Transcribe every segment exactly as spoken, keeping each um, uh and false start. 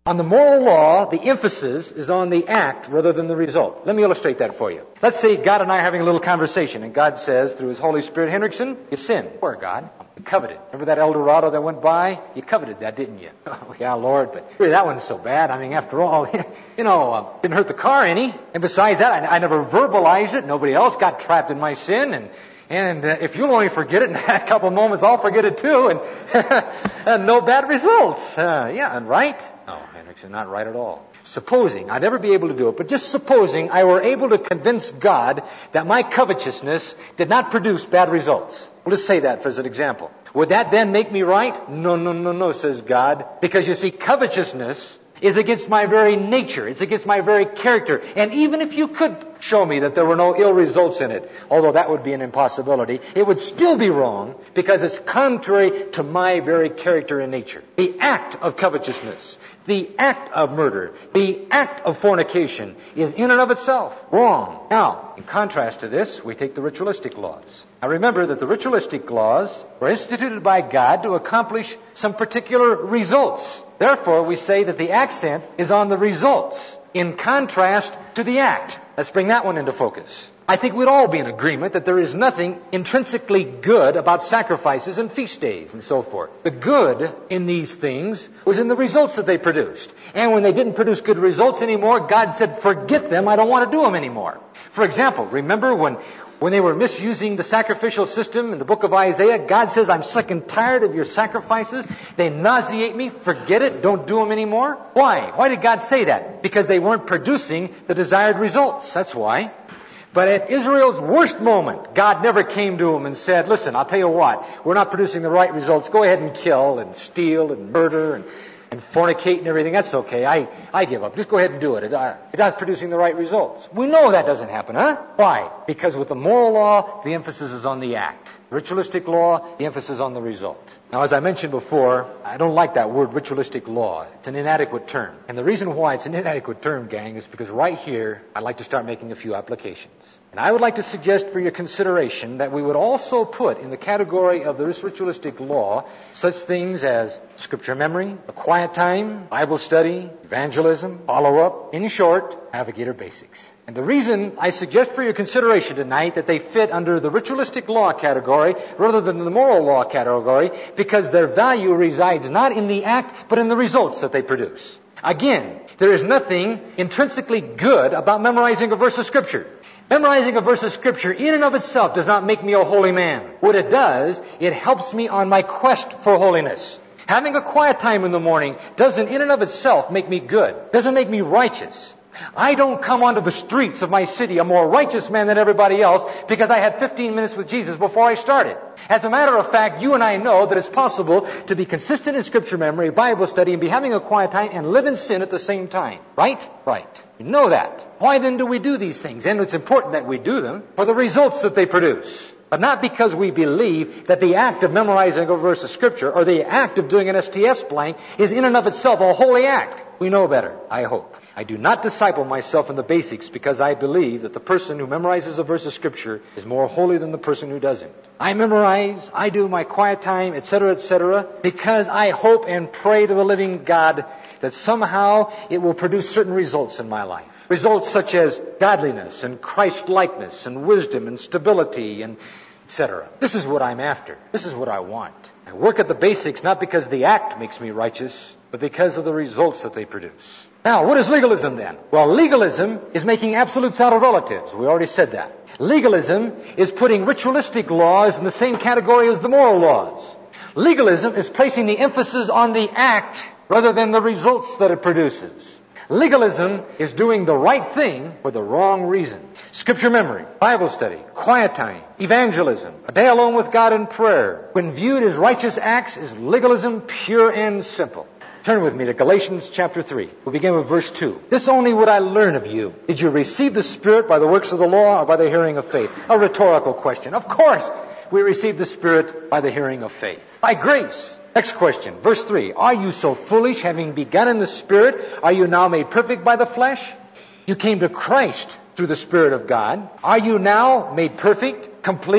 On the moral law, the emphasis is on the act rather than the result. Let me illustrate that for you. Let's say God and I are having a little conversation, and God says through His Holy Spirit, Hendrickson, you sinned. Where, God? You coveted. Remember that El Dorado that went by? You coveted that, didn't you? Oh, yeah, Lord, but really, that wasn't so bad. I mean, after all, you know, uh, didn't hurt the car any. And besides that, I, I never verbalized it. Nobody else got trapped in my sin, and And uh, if you'll only forget it in a couple of moments, I'll forget it too, and, and no bad results. Uh, yeah, and right? No, Hendrickson, not right at all. Supposing, I'd never be able to do it, but just supposing I were able to convince God that my covetousness did not produce bad results. Well, let's say that for as an example. Would that then make me right? No, no, no, no, says God. Because you see, covetousness is against my very nature. It's against my very character. And even if you could show me that there were no ill results in it, although that would be an impossibility, it would still be wrong because it's contrary to my very character and nature. The act of covetousness, the act of murder, the act of fornication is in and of itself wrong. Now, in contrast to this, we take the ritualistic laws. Now remember that the ritualistic laws were instituted by God to accomplish some particular results. Therefore, we say that the accent is on the results in contrast to the act. Let's bring that one into focus. I think we'd all be in agreement that there is nothing intrinsically good about sacrifices and feast days and so forth. The good in these things was in the results that they produced. And when they didn't produce good results anymore, God said, forget them, I don't want to do them anymore. For example, remember when When they were misusing the sacrificial system in the book of Isaiah, God says, I'm sick and tired of your sacrifices. They nauseate me. Forget it. Don't do them anymore. Why? Why did God say that? Because they weren't producing the desired results. That's why. But at Israel's worst moment, God never came to them and said, listen, I'll tell you what, we're not producing the right results. Go ahead and kill and steal and murder and and fornicate and everything. That's okay. I, I give up. Just go ahead and do it. It, uh, it's not producing the right results. We know that doesn't happen, huh? Why? Because with the moral law, the emphasis is on the act. Ritualistic law, the emphasis on the result. Now, as I mentioned before, I don't like that word ritualistic law. It's an inadequate term. And the reason why it's an inadequate term, gang, is because right here, I'd like to start making a few applications. And I would like to suggest for your consideration that we would also put in the category of this ritualistic law such things as scripture memory, a quiet time, Bible study, evangelism, follow-up, in short, navigator basics. And the reason I suggest for your consideration tonight that they fit under the ritualistic law category rather than the moral law category, because their value resides not in the act, but in the results that they produce. Again, there is nothing intrinsically good about memorizing a verse of Scripture. Memorizing a verse of Scripture in and of itself does not make me a holy man. What it does, it helps me on my quest for holiness. Having a quiet time in the morning doesn't in and of itself make me good. Doesn't make me righteous. I don't come onto the streets of my city a more righteous man than everybody else because I had fifteen minutes with Jesus before I started. As a matter of fact, you and I know that it's possible to be consistent in Scripture memory, Bible study, and be having a quiet time and live in sin at the same time. Right? Right. You know that. Why then do we do these things? And it's important that we do them for the results that they produce. But not because we believe that the act of memorizing a verse of Scripture or the act of doing an S T S blank is in and of itself a holy act. We know better, I hope. I do not disciple myself in the basics because I believe that the person who memorizes a verse of Scripture is more holy than the person who doesn't. I memorize, I do my quiet time, et cetera, et cetera, because I hope and pray to the living God that somehow it will produce certain results in my life. Results such as godliness and Christ-likeness and wisdom and stability and et cetera. This is what I'm after. This is what I want. I work at the basics not because the act makes me righteous, but because of the results that they produce. Now, what is legalism then? Well, legalism is making absolutes out of relatives. We already said that. Legalism is putting ritualistic laws in the same category as the moral laws. Legalism is placing the emphasis on the act rather than the results that it produces. Legalism is doing the right thing for the wrong reason. Scripture memory, Bible study, quiet time, evangelism, a day alone with God in prayer, when viewed as righteous acts, is legalism pure and simple. Turn with me to Galatians chapter three. We'll begin with verse two. This only would I learn of you. Did you receive the Spirit by the works of the law or by the hearing of faith? A rhetorical question. Of course, we receive the Spirit by the hearing of faith. By grace. Next question, verse three. Are you so foolish, having begun in the Spirit, are you now made perfect by the flesh? You came to Christ through the Spirit of God. Are you now made perfect, complete,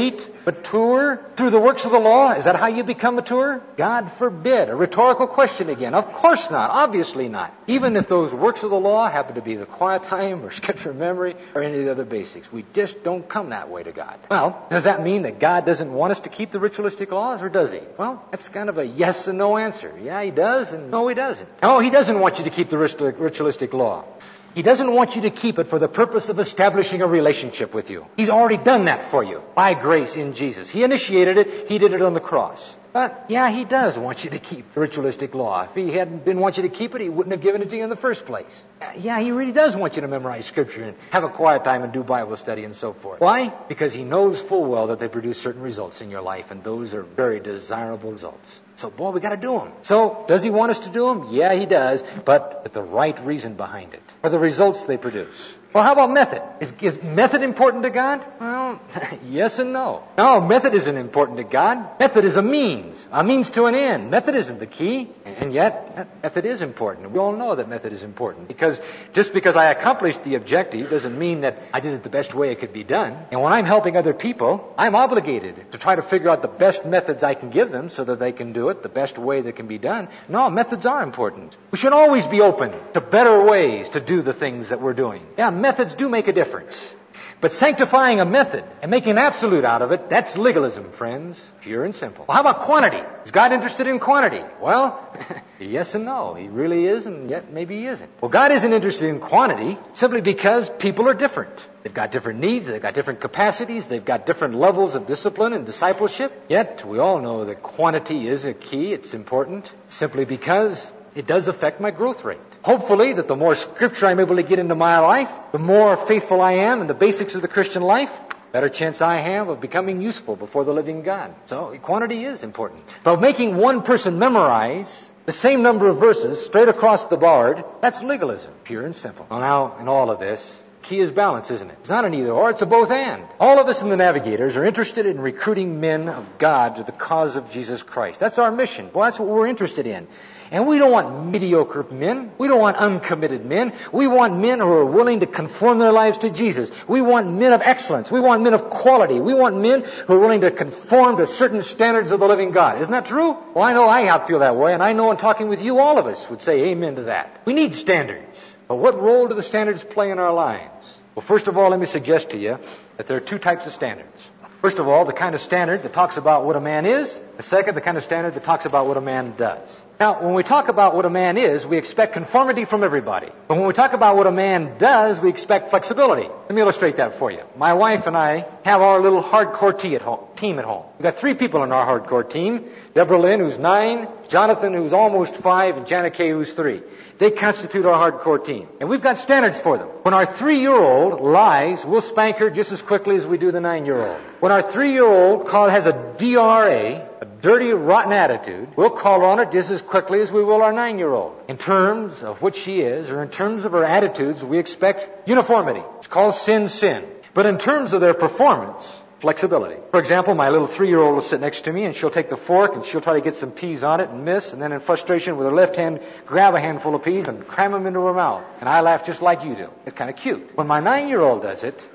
Mature through the works of the law? Is that how you become mature? God forbid. A rhetorical question again. Of course not. Obviously not. Even if those works of the law happen to be the quiet time or scripture memory or any of the other basics. We just don't come that way to God. Well, does that mean that God doesn't want us to keep the ritualistic laws, or does he? Well, that's kind of a yes and no answer. Yeah, he does, and no, he doesn't. No, he doesn't want you to keep the ritualistic law. He doesn't want you to keep it for the purpose of establishing a relationship with you. He's already done that for you by grace in Jesus. He initiated it. He did it on the cross. But, yeah, he does want you to keep the ritualistic law. If he hadn't didn't want you to keep it, he wouldn't have given it to you in the first place. Yeah, he really does want you to memorize Scripture and have a quiet time and do Bible study and so forth. Why? Because he knows full well that they produce certain results in your life, and those are very desirable results. So, boy, we got to do them. So, does he want us to do them? Yeah, he does, but with the right reason behind it, for the results they produce. Well, how about method? Is, is method important to God? Well, yes and no. No, method isn't important to God. Method is a means, a means to an end. Method isn't the key, and yet method is important. We all know that method is important, because just because I accomplished the objective doesn't mean that I did it the best way it could be done. And when I'm helping other people, I'm obligated to try to figure out the best methods I can give them so that they can do it the best way that can be done. No, methods are important. We should always be open to better ways to do the things that we're doing. Yeah, methods do make a difference. But sanctifying a method and making an absolute out of it, that's legalism, friends. Pure and simple. Well, how about quantity? Is God interested in quantity? Well, yes and no. He really is, and yet maybe he isn't. Well, God isn't interested in quantity simply because people are different. They've got different needs, they've got different capacities, they've got different levels of discipline and discipleship. Yet, we all know that quantity is a key. It's important simply because it does affect my growth rate. Hopefully that the more Scripture I'm able to get into my life, the more faithful I am in the basics of the Christian life, better chance I have of becoming useful before the living God. So quantity is important. But making one person memorize the same number of verses straight across the board, that's legalism, pure and simple. Well, now, in all of this, key is balance, isn't it? It's not an either or, it's a both and. All of us in the Navigators are interested in recruiting men of God to the cause of Jesus Christ. That's our mission. Well, that's what we're interested in. And we don't want mediocre men. We don't want uncommitted men. We want men who are willing to conform their lives to Jesus. We want men of excellence. We want men of quality. We want men who are willing to conform to certain standards of the living God. Isn't that true? Well, I know I feel that way, and I know in talking with you, all of us would say amen to that. We need standards. But what role do the standards play in our lives? Well, first of all, let me suggest to you that there are two types of standards. First of all, the kind of standard that talks about what a man is. The second, the kind of standard that talks about what a man does. Now, when we talk about what a man is, we expect conformity from everybody. But when we talk about what a man does, we expect flexibility. Let me illustrate that for you. My wife and I have our little hardcore tea at home, team at home. We've got three people on our hardcore team. Deborah Lynn, who's nine, Jonathan, who's almost five, and Janet Kay, who's three. They constitute our hardcore team. And we've got standards for them. When our three-year-old lies, we'll spank her just as quickly as we do the nine-year-old. When our three-year-old call has a D R A, a dirty, rotten attitude, we'll call on her just as quickly as we will our nine-year-old. In terms of what she is, or in terms of her attitudes, we expect uniformity. It's called sin, sin. But in terms of their performance, flexibility. For example, my little three-year-old will sit next to me, and she'll take the fork, and she'll try to get some peas on it and miss, and then in frustration with her left hand, grab a handful of peas and cram them into her mouth. And I laugh just like you do. It's kind of cute. When my nine-year-old does it,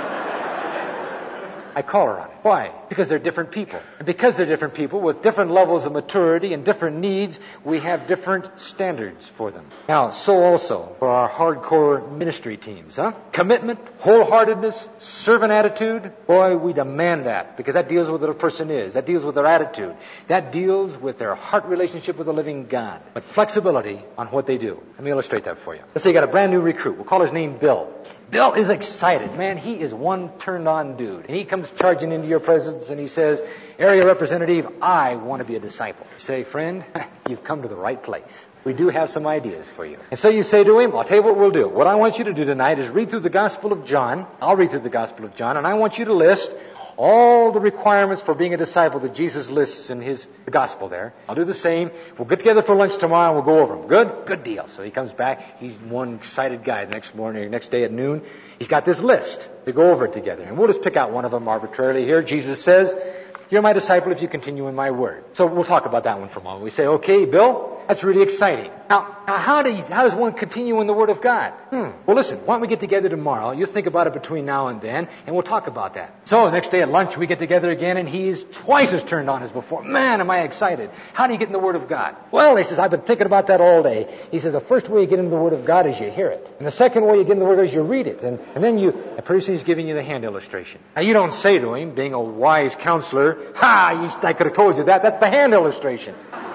I call her on it. Why? Because they're different people. And because they're different people with different levels of maturity and different needs, we have different standards for them. Now, so also for our hardcore ministry teams, huh? Commitment, wholeheartedness, servant attitude. Boy, we demand that, because that deals with what a person is. That deals with their attitude. That deals with their heart relationship with the living God. But flexibility on what they do. Let me illustrate that for you. Let's say you got a brand new recruit. We'll call his name Bill. Bill is excited. Man, he is one turned-on dude. And he comes charging into your presence and he says, "Area representative, I want to be a disciple." You say, "Friend, you've come to the right place. We do have some ideas for you." And so you say to him, "I'll tell you what we'll do. What I want you to do tonight is read through the Gospel of John." I'll read through the Gospel of John, and I want you to list all the requirements for being a disciple that Jesus lists in his the gospel there. I'll do the same. We'll get together for lunch tomorrow and we'll go over them. Good? Good deal. So he comes back. He's one excited guy the next morning, or next day at noon. He's got this list. to go over it together. And we'll just pick out one of them arbitrarily here. Jesus says, "You're my disciple if you continue in my word." So we'll talk about that one for a moment. We say, okay, Bill, that's really exciting. Now, now how, do you, how does one continue in the Word of God? Hmm. Well, listen, why don't we get together tomorrow? You think about it between now and then, and we'll talk about that. So the next day at lunch, we get together again, and he's twice as turned on as before. Man, am I excited. How do you get in the Word of God? Well, he says, I've been thinking about that all day. He says, the first way you get into the Word of God is you hear it. And the second way you get into the Word is you read it. And, and then you, and pretty soon he's giving you the hand illustration. Now, you don't say to him, being a wise counselor, ha, you, I could have told you that. That's the hand illustration.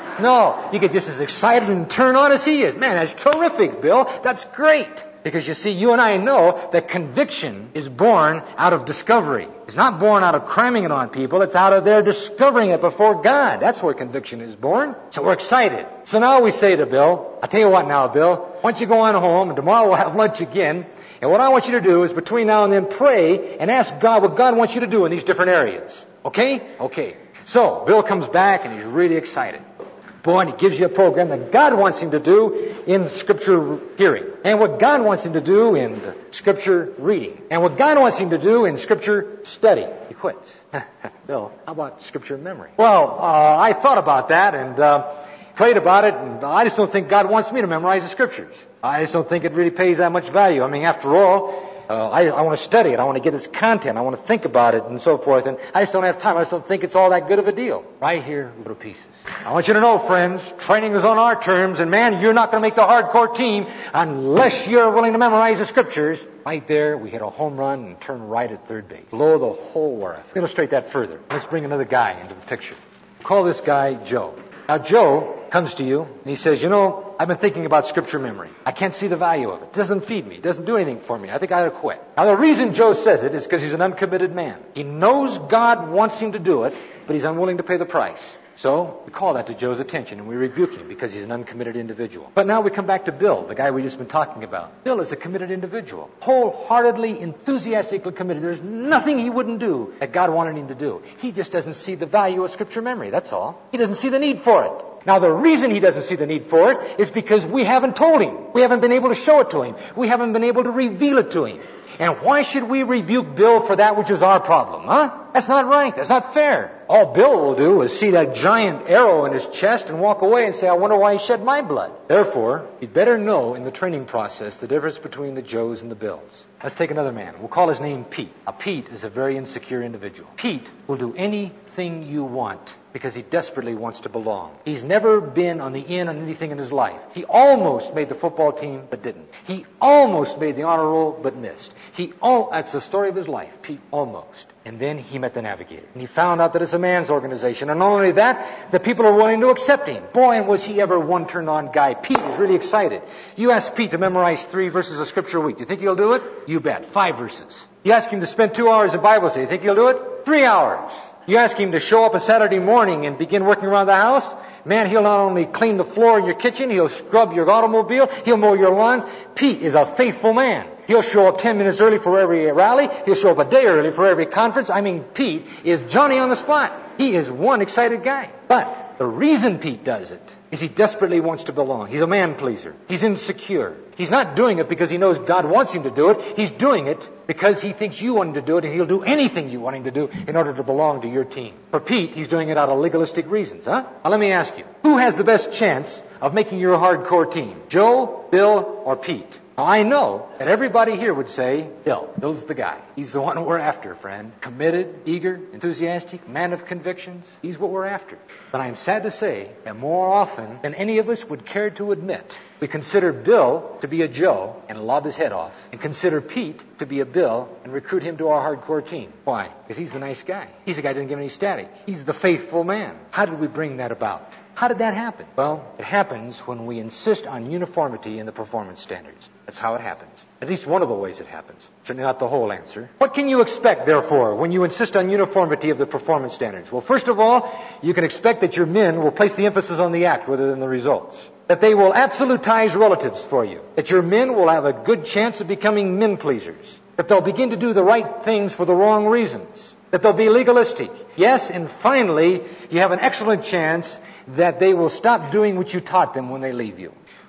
No, you get just as excited and turn on as he is. Man, that's terrific, Bill. That's great. Because you see, you and I know that conviction is born out of discovery. It's not born out of cramming it on people. It's out of their discovering it before God. That's where conviction is born. So we're excited. So now we say to Bill, I'll tell you what now, Bill. Why don't you go on home, and tomorrow we'll have lunch again. And what I want you to do is between now and then pray and ask God what God wants you to do in these different areas. Okay? Okay. So Bill comes back and he's really excited. Boy, and he gives you a program that God wants him to do in Scripture hearing. And what God wants him to do in Scripture reading. And what God wants him to do in Scripture study. He quits. Bill, how about Scripture memory? Well, uh, I thought about that and uh, prayed about it, and I just don't think God wants me to memorize the Scriptures. I just don't think it really pays that much value. I mean, after all, Uh, I, I want to study it. I want to get its content. I want to think about it and so forth. And I just don't have time. I just don't think it's all that good of a deal. Right here, little pieces. I want you to know, friends, training is on our terms. And man, you're not going to make the hardcore team unless you're willing to memorize the Scriptures. Right there, we hit a home run and turn right at third base. Blow the whole world. Illustrate that further. Let's bring another guy into the picture. Call this guy Joe. Now, Joe comes to you, and he says, you know, I've been thinking about Scripture memory. I can't see the value of it. It doesn't feed me. It doesn't do anything for me. I think I ought to quit. Now, the reason Joe says it is because he's an uncommitted man. He knows God wants him to do it, but he's unwilling to pay the price. So, we call that to Joe's attention, and we rebuke him because he's an uncommitted individual. But now we come back to Bill, the guy we've just been talking about. Bill is a committed individual. Wholeheartedly, enthusiastically committed. There's nothing he wouldn't do that God wanted him to do. He just doesn't see the value of Scripture memory, that's all. He doesn't see the need for it. Now, the reason he doesn't see the need for it is because we haven't told him. We haven't been able to show it to him. We haven't been able to reveal it to him. And why should we rebuke Bill for that which is our problem, huh? That's not right. That's not fair. All Bill will do is see that giant arrow in his chest and walk away and say, I wonder why he shed my blood. Therefore, he'd better know in the training process the difference between the Joes and the Bills. Let's take another man. We'll call his name Pete. Now, Pete is a very insecure individual. Pete will do anything you want because he desperately wants to belong. He's never been on the in on anything in his life. He almost made the football team, but didn't. He almost made the honor roll, but missed. He all that's the story of his life. Pete almost. And then he met the Navigator. And he found out that it's a man's organization. And not only that, the people are willing to accept him. Boy, and was he ever one turned-on guy. Pete is really excited. You ask Pete to memorize three verses of Scripture a week. Do you think he'll do it? You bet. Five verses. You ask him to spend two hours in Bible study. Do you think he'll do it? Three hours. You ask him to show up a Saturday morning and begin working around the house. Man, he'll not only clean the floor in your kitchen, he'll scrub your automobile, he'll mow your lawns. Pete is a faithful man. He'll show up ten minutes early for every rally. He'll show up a day early for every conference. I mean, Pete is Johnny on the spot. He is one excited guy. But the reason Pete does it is he desperately wants to belong. He's a man pleaser. He's insecure. He's not doing it because he knows God wants him to do it. He's doing it because he thinks you want him to do it, and he'll do anything you want him to do in order to belong to your team. For Pete, he's doing it out of legalistic reasons, huh? Now let me ask you, who has the best chance of making your hardcore team? Joe, Bill, or Pete? Now, I know that everybody here would say, Bill, Bill's the guy. He's the one we're after, friend. Committed, eager, enthusiastic, man of convictions. He's what we're after. But I'm sad to say that more often than any of us would care to admit, we consider Bill to be a Joe and lob his head off, and consider Pete to be a Bill and recruit him to our hardcore team. Why? Because he's the nice guy. He's the guy who doesn't give any static. He's the faithful man. How did we bring that about? How did that happen? Well, it happens when we insist on uniformity in the performance standards. That's how it happens. At least one of the ways it happens. Certainly not the whole answer. What can you expect, therefore, when you insist on uniformity of the performance standards? Well, first of all, you can expect that your men will place the emphasis on the act rather than the results. That they will absolutize relatives for you. That your men will have a good chance of becoming men pleasers. That they'll begin to do the right things for the wrong reasons. That they'll be legalistic. Yes, and finally, you have an excellent chance that they will stop doing what you taught them when they leave you.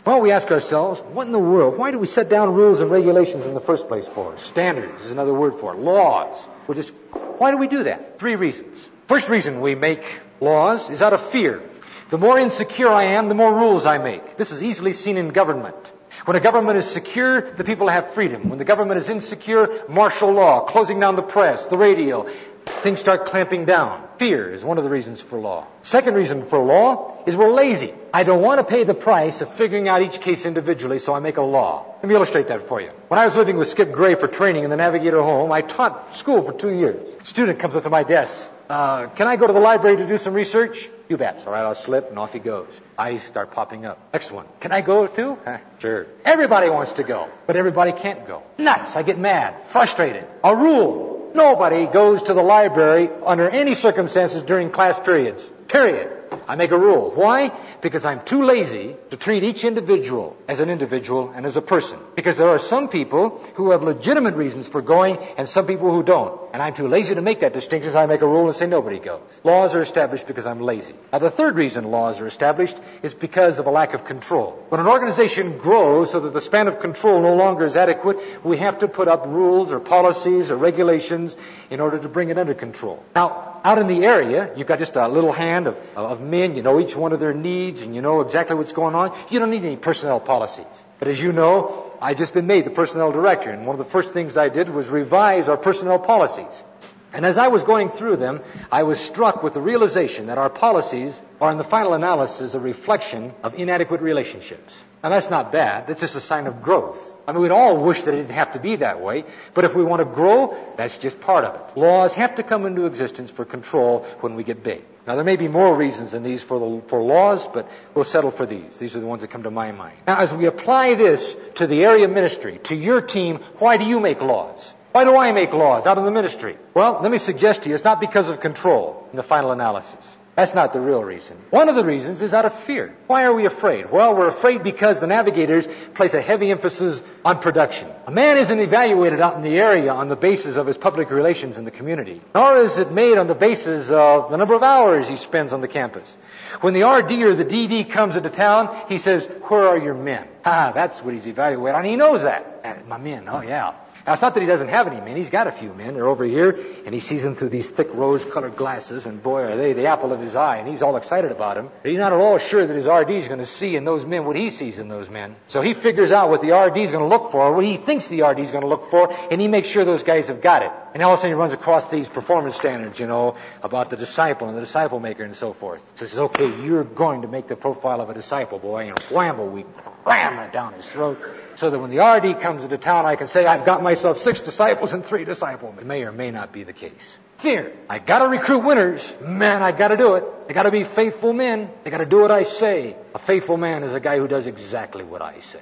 Well, we ask ourselves, what in the world? Why do we set down rules and regulations in the first place for? Standards is another word for it. Laws. We're just, why do we do that? Three reasons. First reason we make laws is out of fear. The more insecure I am, the more rules I make. This is easily seen in government. When a government is secure, the people have freedom. When the government is insecure, martial law, closing down the press, the radio, things start clamping down. Fear is one of the reasons for law. Second reason for law is we're lazy. I don't want to pay the price of figuring out each case individually, so I make a law. Let me illustrate that for you. When I was living with Skip Gray for training in the Navigator home, I taught school for two years. A student comes up to my desk. Uh, can I go to the library to do some research? You bet. All right, I'll slip, and off he goes. Eyes start popping up. Next one. Can I go too? Huh, sure. Everybody wants to go, but everybody can't go. Nuts. I get mad, frustrated. A rule. Nobody goes to the library under any circumstances during class periods. Period. I make a rule. Why? Because I'm too lazy to treat each individual as an individual and as a person. Because there are some people who have legitimate reasons for going and some people who don't. And I'm too lazy to make that distinction, so I make a rule and say nobody goes. Laws are established because I'm lazy. Now, the third reason laws are established is because of a lack of control. When an organization grows so that the span of control no longer is adequate, we have to put up rules or policies or regulations in order to bring it under control. Now, out in the area, you've got just a little hand of, of men. You know each one of their needs, and you know exactly what's going on. You don't need any personnel policies. But as you know, I've just been made the personnel director, and one of the first things I did was revise our personnel policies. And as I was going through them, I was struck with the realization that our policies are, in the final analysis, a reflection of inadequate relationships. Now, that's not bad. That's just a sign of growth. I mean, we'd all wish that it didn't have to be that way, but if we want to grow, that's just part of it. Laws have to come into existence for control when we get big. Now, there may be more reasons than these for the, for laws, but we'll settle for these. These are the ones that come to my mind. Now, as we apply this to the area ministry, to your team, why do you make laws? Why do I make laws out in the ministry? Well, let me suggest to you, it's not because of control in the final analysis. That's not the real reason. One of the reasons is out of fear. Why are we afraid? Well, we're afraid because the Navigators place a heavy emphasis on production. A man isn't evaluated out in the area on the basis of his public relations in the community, nor is it made on the basis of the number of hours he spends on the campus. When the R D or the D D comes into town, he says, "Where are your men?" Ah, that's what he's evaluated on. He knows that. My men, oh yeah. Now, it's not that he doesn't have any men. He's got a few men. They're over here, and he sees them through these thick rose-colored glasses, and boy, are they the apple of his eye, and he's all excited about them. But he's not at all sure that his R D is going to see in those men what he sees in those men. So he figures out what the R D is going to look for, what he thinks the R D is going to look for, and he makes sure those guys have got it. And all of a sudden he runs across these performance standards, you know, about the disciple and the disciple maker and so forth. So he says, okay, you're going to make the profile of a disciple, boy, and whammo, we ram it down his throat. So that when the R D comes into town, I can say, I've got myself six disciples and three disciples. It may or may not be the case. Fear. I gotta recruit winners. Man, I gotta do it. They gotta be faithful men. They gotta do what I say. A faithful man is a guy who does exactly what I say.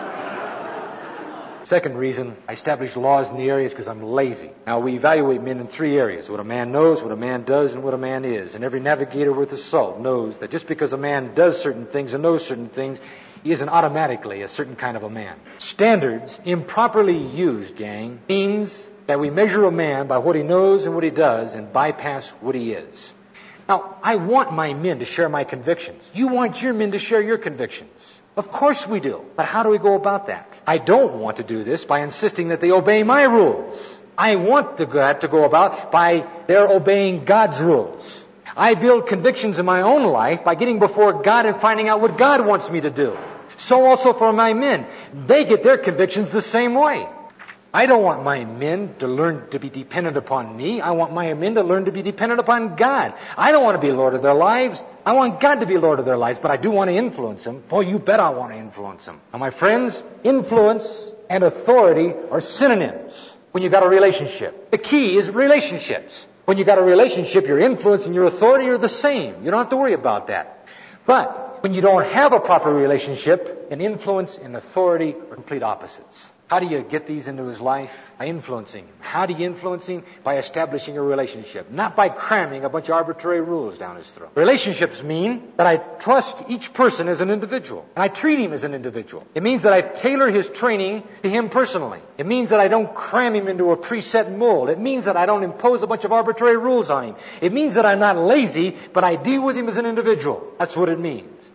Second reason I establish laws in the area is because I'm lazy. Now, we evaluate men in three areas: what a man knows, what a man does, and what a man is. And every navigator worth his salt knows that just because a man does certain things and knows certain things, he isn't automatically a certain kind of a man. Standards, improperly used, gang, means that we measure a man by what he knows and what he does and bypass what he is. Now, I want my men to share my convictions. You want your men to share your convictions. Of course we do. But how do we go about that? I don't want to do this by insisting that they obey my rules. I want that to go about by their obeying God's rules. I build convictions in my own life by getting before God and finding out what God wants me to do. So also for my men. They get their convictions the same way. I don't want my men to learn to be dependent upon me. I want my men to learn to be dependent upon God. I don't want to be Lord of their lives. I want God to be Lord of their lives, but I do want to influence them. Boy, you bet I want to influence them. Now, my friends, influence and authority are synonyms when you got a relationship. The key is relationships. When you got a relationship, your influence and your authority are the same. You don't have to worry about that. But when you don't have a proper relationship, an influence and authority are complete opposites. How do you get these into his life? By influencing him. How do you influence him? By establishing a relationship. Not by cramming a bunch of arbitrary rules down his throat. Relationships mean that I trust each person as an individual. And I treat him as an individual. It means that I tailor his training to him personally. It means that I don't cram him into a preset mold. It means that I don't impose a bunch of arbitrary rules on him. It means that I'm not lazy, but I deal with him as an individual. That's what it means.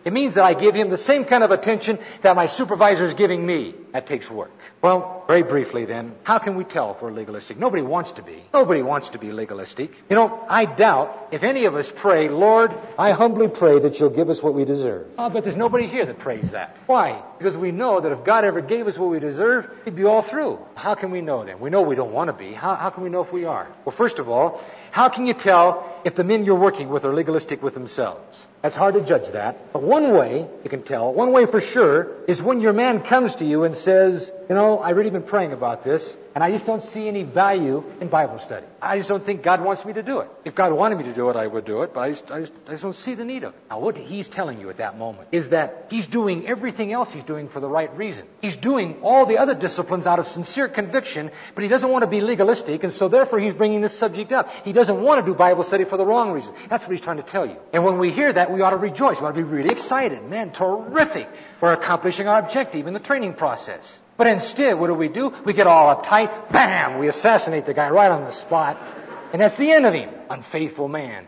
It means that I give him the same kind of attention that my supervisor is giving me. That takes work. Well, very briefly then, how can we tell if we're legalistic? Nobody wants to be. Nobody wants to be legalistic. You know, I doubt if any of us pray, Lord, I humbly pray that you'll give us what we deserve. Oh, but there's nobody here that prays that. Why? Because we know that if God ever gave us what we deserve, he'd be all through. How can we know then? We know we don't want to be. How, how can we know if we are? Well, first of all, how can you tell if the men you're working with are legalistic with themselves? That's hard to judge that. But one way you can tell, one way for sure, is when your man comes to you and says, you know, I've really been praying about this, and I just don't see any value in Bible study. I just don't think God wants me to do it. If God wanted me to do it, I would do it, but I just, I just, I just don't see the need of it. Now, what he's telling you at that moment is that he's doing everything else he's doing for the right reason. He's doing all the other disciplines out of sincere conviction, but he doesn't want to be legalistic, and so therefore he's bringing this subject up. He doesn't want to do Bible study for the wrong reason. That's what he's trying to tell you. And when we hear that, we ought to rejoice. We ought to be really excited. Man, terrific. We're accomplishing our objective in the training process. But instead, what do we do? We get all uptight. Bam! We assassinate the guy right on the spot. And that's the end of him. Unfaithful man.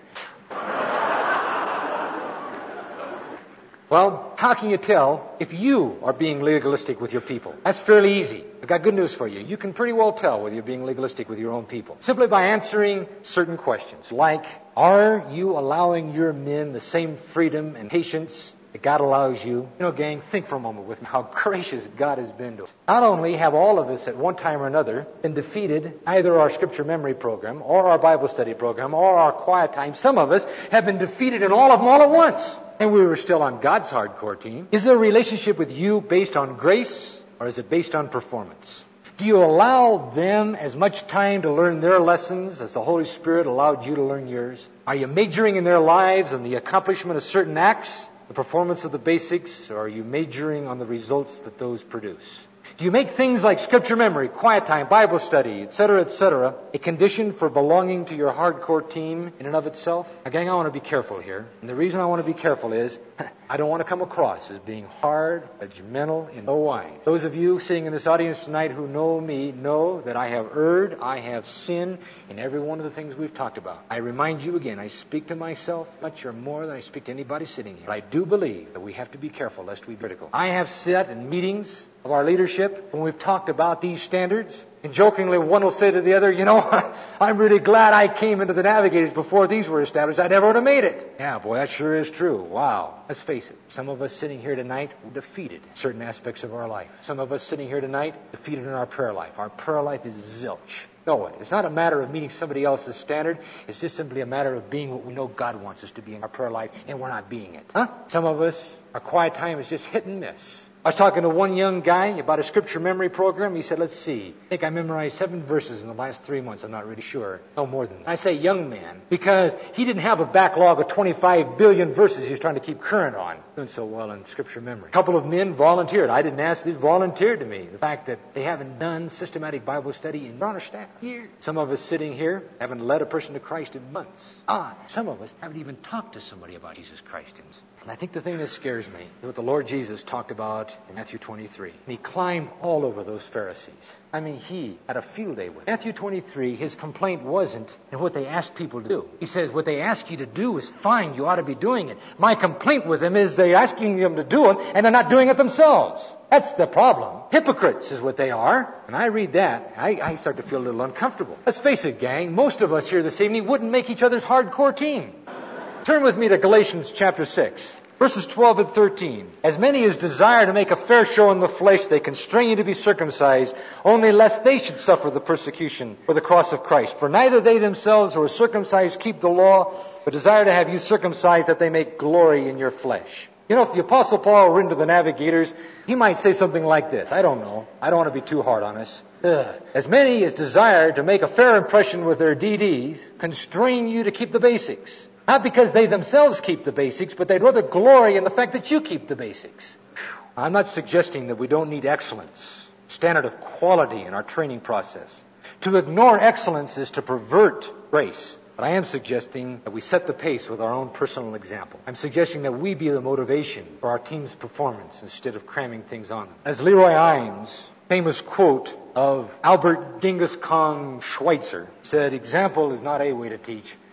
Well, how can you tell if you are being legalistic with your people? That's fairly easy. I've got good news for you. You can pretty well tell whether you're being legalistic with your own people. Simply by answering certain questions. Like, are you allowing your men the same freedom and patience that God allows you? You know, gang, think for a moment with me how gracious God has been to us. Not only have all of us at one time or another been defeated, either our scripture memory program or our Bible study program or our quiet time, some of us have been defeated in all of them all at once. And we were still on God's hardcore team. Is there a relationship with you based on grace or is it based on performance? Do you allow them as much time to learn their lessons as the Holy Spirit allowed you to learn yours? Are you majoring in their lives and the accomplishment of certain acts, the performance of the basics, or are you majoring on the results that those produce? Do you make things like scripture memory, quiet time, Bible study, et cetera, et cetera, a condition for belonging to your hardcore team in and of itself? Now, gang, I want to be careful here. And the reason I want to be careful is I don't want to come across as being hard, judgmental, in no wise. Those of you sitting in this audience tonight who know me know that I have erred, I have sinned in every one of the things we've talked about. I remind you again, I speak to myself much or more than I speak to anybody sitting here. But I do believe that we have to be careful lest we be critical. I have sat in meetings of our leadership when we've talked about these standards, and jokingly one will say to the other, you know, I'm really glad I came into the Navigators before these were established. I never would have made it. Yeah, boy, that sure is true. Wow. Let's face it. Some of us sitting here tonight were defeated in certain aspects of our life. Some of us sitting here tonight defeated in our prayer life. Our prayer life is zilch. No way. It's not a matter of meeting somebody else's standard. It's just simply a matter of being what we know God wants us to be in our prayer life, and we're not being it. Huh? Some of us, our quiet time is just hit and miss. I was talking to one young guy about a scripture memory program. He said, let's see, I think I memorized seven verses in the last three months. I'm not really sure. No more than that. I say young man because he didn't have a backlog of twenty-five billion verses he was trying to keep current on. Doing so well in scripture memory. A couple of men volunteered. I didn't ask, they volunteered to me. The fact that they haven't done systematic Bible study in on our staff years. Some of us sitting here haven't led a person to Christ in months. Ah, some of us haven't even talked to somebody about Jesus Christ in. And I think the thing that scares me is what the Lord Jesus talked about in Matthew twenty-three. And he climbed all over those Pharisees. I mean, he had a field day with them. Matthew twenty-three, his complaint wasn't in what they asked people to do. He says, what they ask you to do is fine. You ought to be doing it. My complaint with them is they're asking them to do it, and they're not doing it themselves. That's the problem. Hypocrites is what they are. And I read that, I, I start to feel a little uncomfortable. Let's face it, gang, most of us here this evening wouldn't make each other's hardcore team. Turn with me to Galatians chapter six. Verses twelve and thirteen. As many as desire to make a fair show in the flesh, they constrain you to be circumcised, only lest they should suffer the persecution for the cross of Christ. For neither they themselves who are circumcised keep the law, but desire to have you circumcised that they may glory in your flesh. You know, if the Apostle Paul were into the Navigators, he might say something like this. I don't know. I don't want to be too hard on us. Ugh. As many as desire to make a fair impression with their D Ds, constrain you to keep the basics. Not because they themselves keep the basics, but they'd rather glory in the fact that you keep the basics. I'm not suggesting that we don't need excellence, standard of quality in our training process. To ignore excellence is to pervert grace. But I am suggesting that we set the pace with our own personal example. I'm suggesting that we be the motivation for our team's performance instead of cramming things on them. As Leroy Imes' famous quote of Albert Genghis Khan Schweitzer said, example is not a way to teach.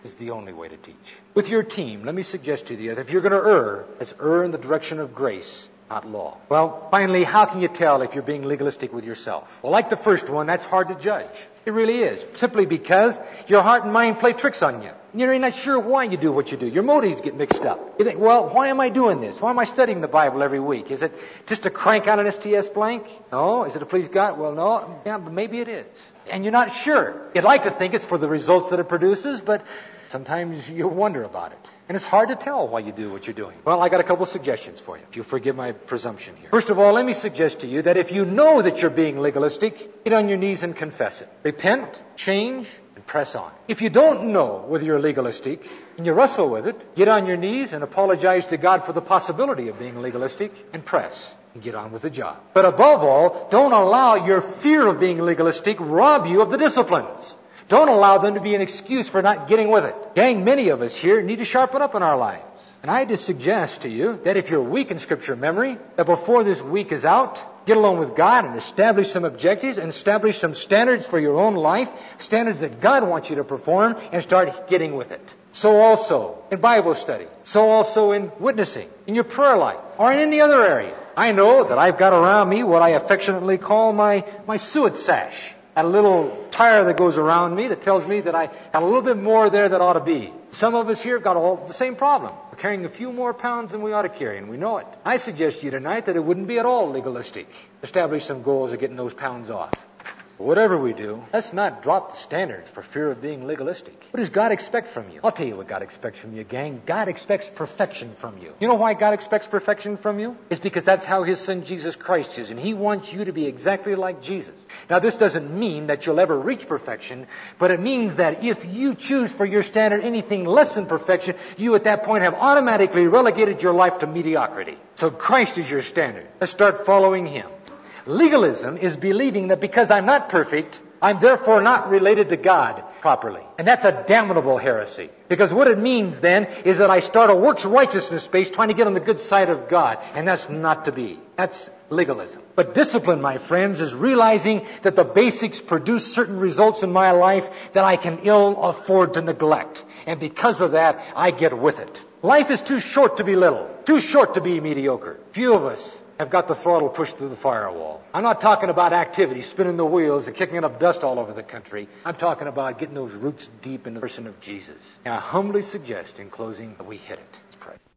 is the only way to teach. With your team, let me suggest to you that if you're going to err, let's err in the direction of grace, not law. Well, finally, how can you tell if you're being legalistic with yourself? Well, like the first one, that's hard to judge. It really is. Simply because your heart and mind play tricks on you. You're not sure why you do what you do. Your motives get mixed up. You think, well, why am I doing this? Why am I studying the Bible every week? Is it just to crank out an S T S blank? No. Is it to please God? Well, no. Yeah, but maybe it is. And you're not sure. You'd like to think it's for the results that it produces, but sometimes you wonder about it. And it's hard to tell why you do what you're doing. Well, I got a couple suggestions for you, if you'll forgive my presumption here. First of all, let me suggest to you that if you know that you're being legalistic, get on your knees and confess it. Repent, change, and press on. If you don't know whether you're legalistic, and you wrestle with it, get on your knees and apologize to God for the possibility of being legalistic, and press. And get on with the job. But above all, don't allow your fear of being legalistic rob you of the disciplines. Don't allow them to be an excuse for not getting with it. Gang, many of us here need to sharpen up in our lives. And I just suggest to you that if you're weak in Scripture memory, that before this week is out, get along with God and establish some objectives and establish some standards for your own life, standards that God wants you to perform, and start getting with it. So also in Bible study, so also in witnessing, in your prayer life, or in any other area. I know that I've got around me what I affectionately call my, my suet sash. A little tire that goes around me that tells me that I have a little bit more there that ought to be. Some of us here have got all the same problem. We're carrying a few more pounds than we ought to carry, and we know it. I suggest to you tonight that it wouldn't be at all legalistic. Establish some goals of getting those pounds off. But whatever we do, let's not drop the standards for fear of being legalistic. What does God expect from you? I'll tell you what God expects from you, gang. God expects perfection from you. You know why God expects perfection from you? It's because that's how His Son Jesus Christ is, and He wants you to be exactly like Jesus. Now, this doesn't mean that you'll ever reach perfection, but it means that if you choose for your standard anything less than perfection, you at that point have automatically relegated your life to mediocrity. So Christ is your standard. Let's start following Him. Legalism is believing that because I'm not perfect, I'm therefore not related to God properly. And that's a damnable heresy. Because what it means then is that I start a works righteousness space trying to get on the good side of God. And that's not to be. That's legalism. But discipline, my friends, is realizing that the basics produce certain results in my life that I can ill afford to neglect. And because of that, I get with it. Life is too short to be little. Too short to be mediocre. Few of us have got the throttle pushed through the firewall. I'm not talking about activity, spinning the wheels and kicking up dust all over the country. I'm talking about getting those roots deep in the person of Jesus. And I humbly suggest in closing that we hit it. Let's pray.